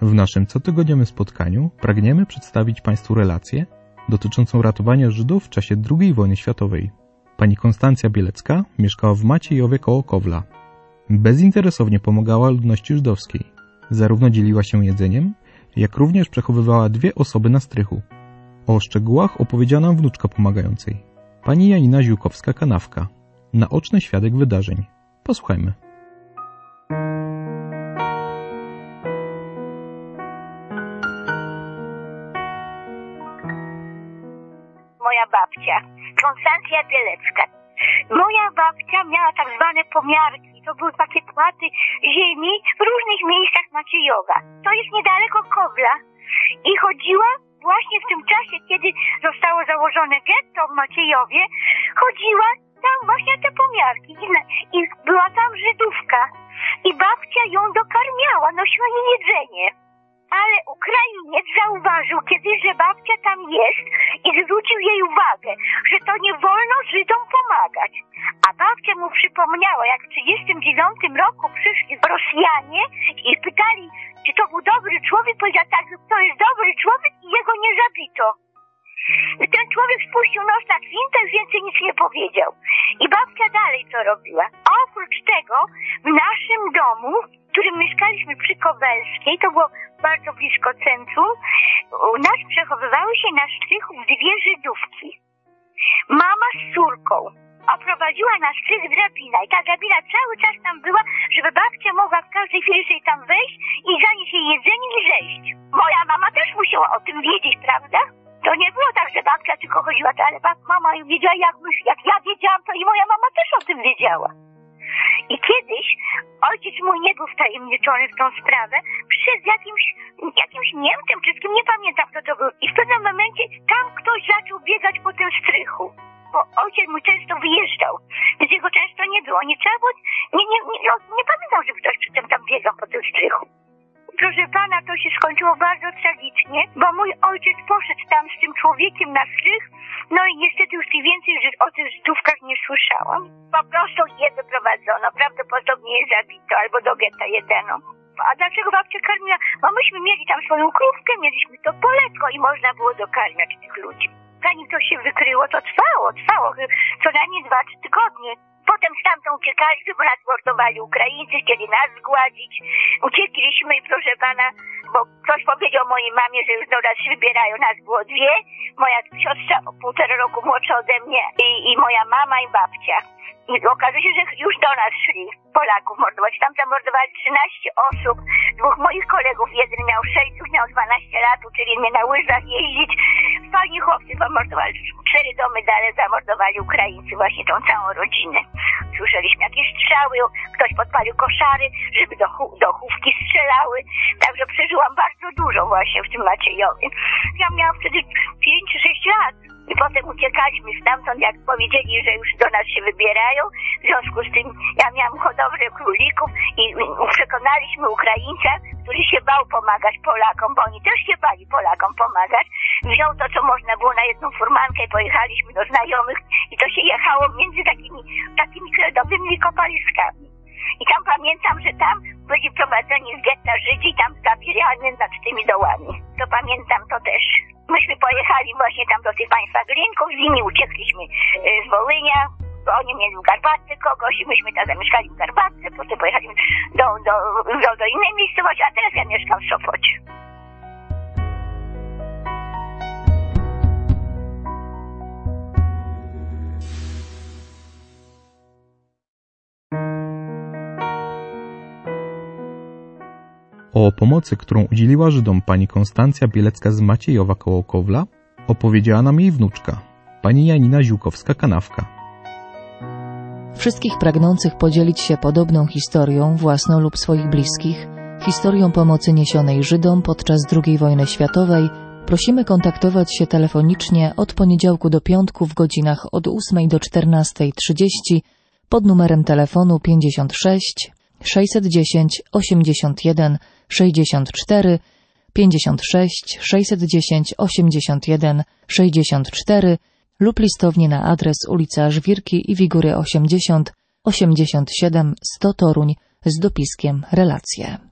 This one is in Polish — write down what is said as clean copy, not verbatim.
W naszym cotygodniowym spotkaniu pragniemy przedstawić Państwu relację dotyczącą ratowania Żydów w czasie II wojny światowej. Pani Konstancja Bielecka mieszkała w Maciejowie koło Kowla. Bezinteresownie pomagała ludności żydowskiej. Zarówno dzieliła się jedzeniem, jak również przechowywała 2 osoby na strychu. O szczegółach opowiedziała nam wnuczka pomagającej, pani Janina Ziółkowska-Kanawka, naoczny świadek wydarzeń. Posłuchajmy. Moja babcia, Konstancja Bielecka. Moja babcia miała tak zwane pomiarki. To były takie płaty ziemi w różnych miejscach Maciejowa. To jest niedaleko Kowla. I chodziła właśnie w tym czasie, kiedy zostało założone getto w Maciejowie, chodziła tam właśnie te pomiarki. I była tam Żydówka. I babcia ją dokarmiała, nosiła jej jedzenie. Ale Ukrainiec zauważył kiedyś, że babcia tam jest i zwrócił jej uwagę, że to nie wolno Żydom pomagać. A babcia mu przypomniała, jak w 1939 roku przyszli Rosjanie i pytali, czy to był dobry człowiek. Powiedział, tak, to jest dobry człowiek i jego nie zabito. Ten człowiek spuścił nos na kwintę i więcej nic nie powiedział. I babcia dalej co robiła. A oprócz tego w naszym domu, w którym mieszkaliśmy przy Kowelskiej, to było bardzo blisko centrum, u nas przechowywały się na strychu 2 Żydówki. Mama z córką oprowadziła na strych drabina i ta drabina cały czas tam była, żeby babcia mogła w każdej chwili sobie tam wejść i zanieść jej jedzenie i zejść. Moja mama też musiała o tym wiedzieć, prawda? To nie było tak, że babcia tylko chodziła, ale mama wiedziała, jak ja wiedziałam, to i moja mama też o tym wiedziała. I kiedyś ojciec mój nie był wtajemniczony w tą sprawę, przyszedł jakimś Niemcem, czy z kim, nie pamiętam kto to był. I w pewnym momencie tam ktoś zaczął biegać po tym strychu. Bo ojciec mój często wyjeżdżał, więc jego często nie było. Nie trzeba było, nie pamiętam, żeby ktoś przy tym tam biegał po tym strychu. Proszę pana, to się skończyło bardzo tragicznie, bo mój ojciec poszedł tam z tym człowiekiem na strych, no i niestety już więcej o tych Żydówkach nie słyszałam. Po prostu je wyprowadzono, prawdopodobnie je zabito, albo do getta jedeno. A dlaczego babcia karmiła? Bo myśmy mieli tam swoją krówkę, mieliśmy to poletko i można było dokarmiać tych ludzi. Zanim to się wykryło, to trwało co najmniej 2-3 tygodnie. Potem stamtąd uciekaliśmy, bo nas mordowali Ukraińcy, chcieli nas zgładzić. Uciekliśmy i proszę pana, bo ktoś powiedział mojej mamie, że już do nas się wybierają, nas było 2. Moja siostra o 1,5 roku młodsza ode mnie i moja mama i babcia. I okazuje się, że już do nas szli Polaków mordować. Tam zamordowali 13 osób, 2 moich kolegów, jeden miał 6, już miał 12 lat, uczyli mnie na łyżwach jeździć. Fajni chłopcy zamordowali, 4 domy dalej zamordowali Ukraińcy, właśnie tą całą rodzinę. Słyszeliśmy jakieś strzały, ktoś podpalił koszary, żeby do chówki strzelały. Także przeżyłam bardzo dużo właśnie w tym Maciejowie. Ja miałam wtedy 5 czy 6 lat. I potem uciekaliśmy stamtąd, jak powiedzieli, że już do nas się wybierają. W związku z tym ja miałam hodowlę królików i przekonaliśmy Ukraińca, który się bał pomagać Polakom, bo oni też się bali Polakom pomagać. Wziął to, co można było na jedną furmankę i pojechaliśmy do znajomych i to się jechało między takimi kredowymi kopaliskami. I tam pamiętam, że tam byli prowadzeni z getta Żydzi i tam zabierani nad tymi dołami. To pamiętam to też. Myśmy pojechali właśnie tam do tych państwa Glinków, z nimi uciekliśmy z Wołynia, bo oni mieli w Garbatce kogoś i myśmy tam zamieszkali w Garbatce, potem pojechaliśmy do innej miejscowości, a teraz ja mieszkam w Sopocie. O pomocy, którą udzieliła Żydom pani Konstancja Bielecka z Maciejowa koło Kowla, opowiedziała nam jej wnuczka, pani Janina Ziółkowska-Kanawka. Wszystkich pragnących podzielić się podobną historią, własną lub swoich bliskich, historią pomocy niesionej Żydom podczas II wojny światowej, prosimy kontaktować się telefonicznie od poniedziałku do piątku w godzinach od 8 do 14:30 pod numerem telefonu 56 610 81 64 56 610 81 64 lub listownie na adres ulica Żwirki i Wigury 80 87 100 Toruń z dopiskiem relacje.